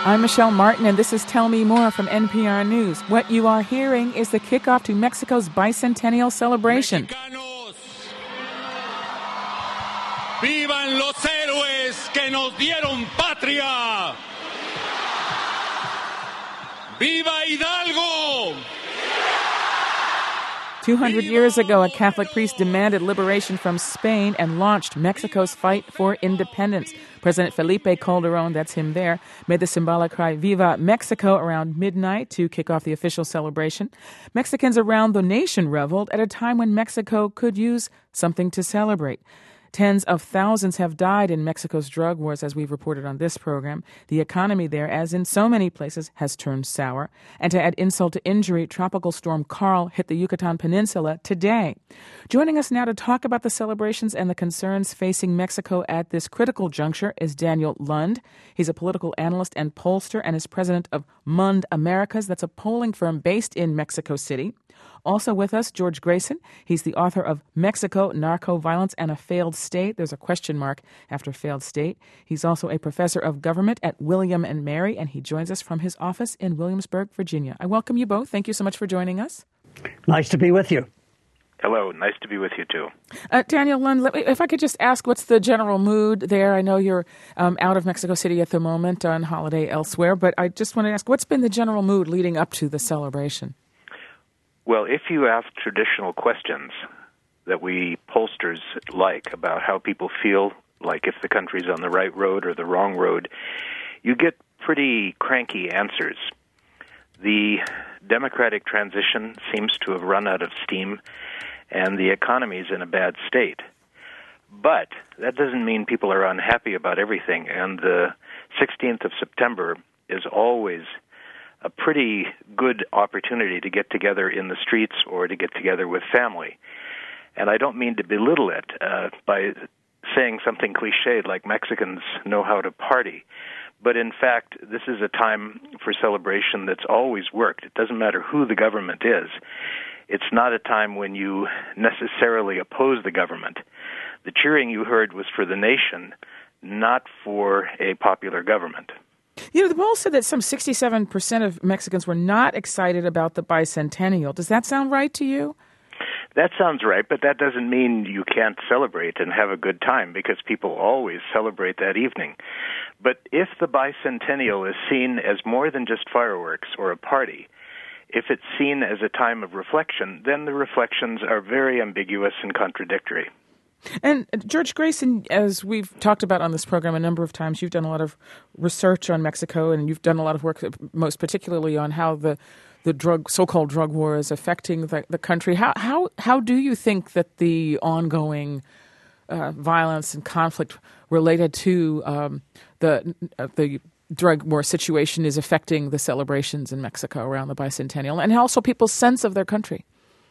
I'm Michelle Martin, and this is Tell Me More from NPR News. What you are hearing is the kickoff to Mexico's bicentennial celebration. Mexicanos, vivan los héroes que nos dieron patria. Viva Hidalgo! 200 years ago, a Catholic priest demanded liberation from Spain and launched Mexico's fight for independence. President Felipe Calderón, that's him there, made the symbolic cry, Viva Mexico, around midnight to kick off the official celebration. Mexicans around the nation reveled at a time when Mexico could use something to celebrate. Tens of thousands have died in Mexico's drug wars, as we've reported on this program. The economy there, as in so many places, has turned sour. And to add insult to injury, Tropical Storm Carl hit the Yucatan Peninsula today. Joining us now to talk about the celebrations and the concerns facing Mexico at this critical juncture is Daniel Lund. He's a political analyst and pollster and is president of Mund Americas. That's a polling firm based in Mexico City. Also with us, George Grayson. He's the author of Mexico, Narco-Violence and a Failed State. There's a question mark after failed state. He's also a professor of government at William & Mary, and he joins us from his office in Williamsburg, Virginia. I welcome you both. Thank you so much for joining us. Nice to be with you. Hello. Nice to be with you, too. Daniel Lund, if I could just ask, what's the general mood there? I know you're out of Mexico City at the moment on holiday elsewhere, but I just want to ask, what's been the general mood leading up to the celebration? Well, if you ask traditional questions that we pollsters like about how people feel, like if the country's on the right road or the wrong road, you get pretty cranky answers. The democratic transition seems to have run out of steam, and the economy's in a bad state. But that doesn't mean people are unhappy about everything, and the 16th of September is always a pretty good opportunity to get together in the streets or to get together with family. And I don't mean to belittle it by saying something cliched like Mexicans know how to party. But in fact, this is a time for celebration that's always worked. It doesn't matter who the government is. It's not a time when you necessarily oppose the government. The cheering you heard was for the nation, not for a popular government. You know, the poll said that some 67% of Mexicans were not excited about the bicentennial. Does that sound right to you? That sounds right, but that doesn't mean you can't celebrate and have a good time, because people always celebrate that evening. But if the bicentennial is seen as more than just fireworks or a party, if it's seen as a time of reflection, then the reflections are very ambiguous and contradictory. And George Grayson, as we've talked about on this program a number of times, you've done a lot of research on Mexico, and you've done a lot of work, most particularly on how the so-called drug war is affecting the country. How do you think that the ongoing violence and conflict related to the drug war situation is affecting the celebrations in Mexico around the bicentennial, and also people's sense of their country?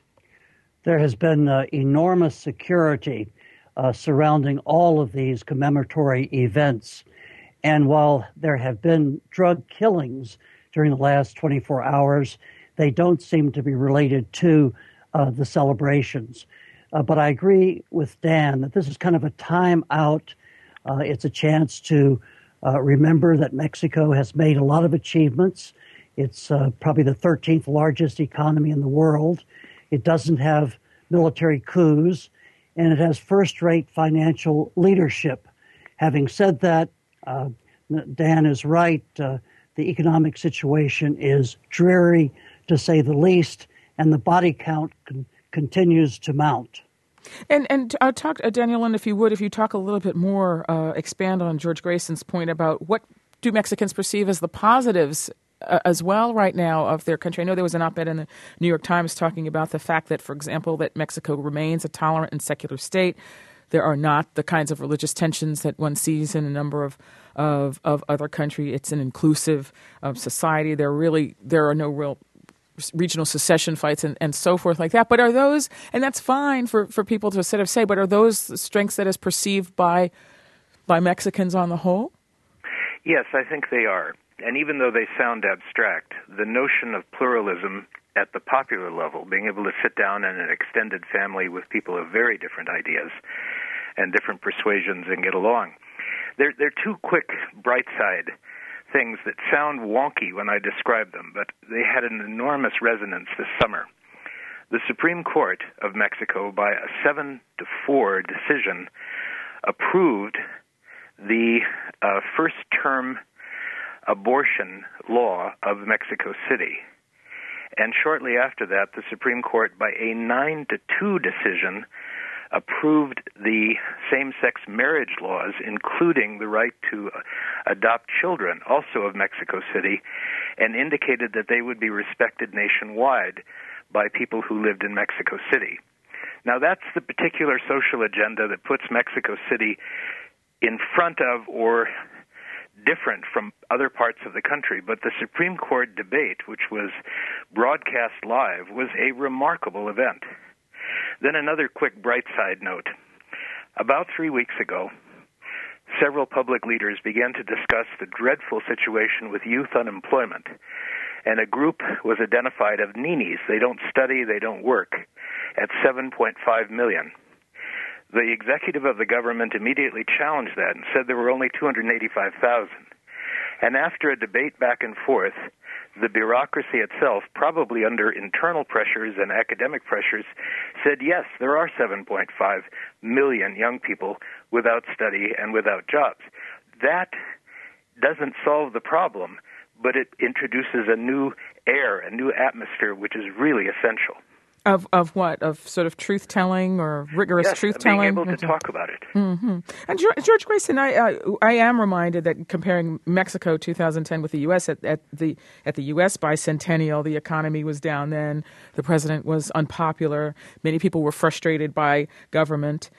There has been enormous security surrounding all of these commemoratory events. And while there have been drug killings during the last 24 hours, they don't seem to be related to the celebrations. But I agree with Dan that this is kind of a time out. It's a chance to remember that Mexico has made a lot of achievements. It's probably the 13th largest economy in the world. It doesn't have military coups, and it has first-rate financial leadership. Having said that, Dan is right. The economic situation is dreary, to say the least, and the body count continues to mount. And talk, Daniel, and if you talk a little bit more, expand on George Grayson's point about what do Mexicans perceive as the positives as well right now of their country. I know there was an op-ed in the New York Times talking about the fact that, for example, that Mexico remains a tolerant and secular state. There are not the kinds of religious tensions that one sees in a number of other countries. It's an inclusive society. There are no real regional secession fights and so forth like that. But are those, and that's fine for people to sort of say, but are those strengths that is perceived by Mexicans on the whole? Yes, I think they are. And even though they sound abstract, the notion of pluralism at the popular level, being able to sit down in an extended family with people of very different ideas and different persuasions and get along. There are two quick bright side things that sound wonky when I describe them, but they had an enormous resonance this summer. The Supreme Court of Mexico, by a 7-4 decision, approved the first-term abortion law of Mexico City. And shortly after that, the Supreme Court, by a 9-2 decision, approved the same-sex marriage laws, including the right to adopt children, also of Mexico City, and indicated that they would be respected nationwide by people who lived in Mexico City. Now, that's the particular social agenda that puts Mexico City in front of or different from other parts of the country. But the Supreme Court debate, which was broadcast live, was a remarkable event. Then another quick bright side note. About 3 weeks ago, several public leaders began to discuss the dreadful situation with youth unemployment, and a group was identified of ninis. They don't study, they don't work, at 7.5 million. The executive of the government immediately challenged that and said there were only 285,000. And after a debate back and forth, the bureaucracy itself, probably under internal pressures and academic pressures, said, yes, there are 7.5 million young people without study and without jobs. That doesn't solve the problem, but it introduces a new air, a new atmosphere, which is really essential. Of what? Of sort of truth-telling or rigorous truth-telling? Being able to talk about it. Mm-hmm. And George Grayson, I am reminded that comparing Mexico 2010 with the U.S. at the U.S. bicentennial, the economy was down then. The president was unpopular. Many people were frustrated by government.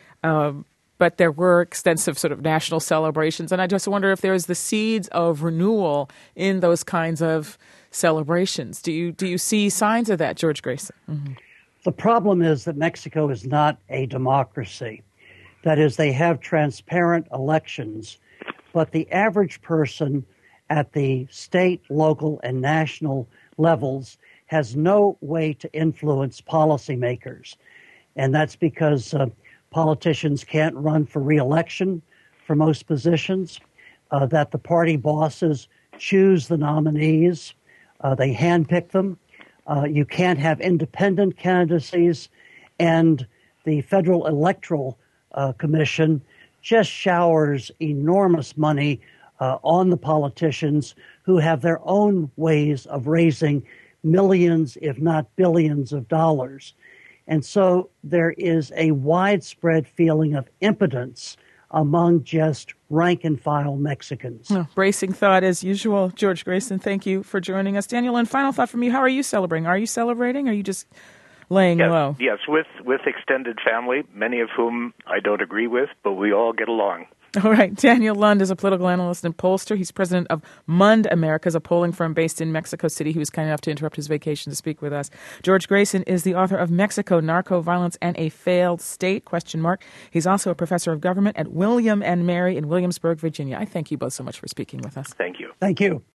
But there were extensive sort of national celebrations. And I just wonder if there's the seeds of renewal in those kinds of celebrations. Do you see signs of that, George Grayson? Mm-hmm. The problem is that Mexico is not a democracy. That is, they have transparent elections, but the average person at the state, local, and national levels has no way to influence policymakers. And that's because politicians can't run for re-election for most positions, that the party bosses choose the nominees, they handpick them. You can't have independent candidacies, and the Federal Electoral Commission just showers enormous money on the politicians who have their own ways of raising millions, if not billions of dollars. And so there is a widespread feeling of impotence among just rank-and-file Mexicans. Bracing thought as usual. George Grayson, thank you for joining us. Daniel, and final thought from you, how are you celebrating? Are you celebrating, or are you just laying low? Yes, with extended family, many of whom I don't agree with, but we all get along. All right. Daniel Lund is a political analyst and pollster. He's president of MUND Americas, a polling firm based in Mexico City. He was kind enough to interrupt his vacation to speak with us. George Grayson is the author of Mexico, Narco Violence and a Failed State, ? He's also a professor of government at William and Mary in Williamsburg, Virginia. I thank you both so much for speaking with us. Thank you. Thank you.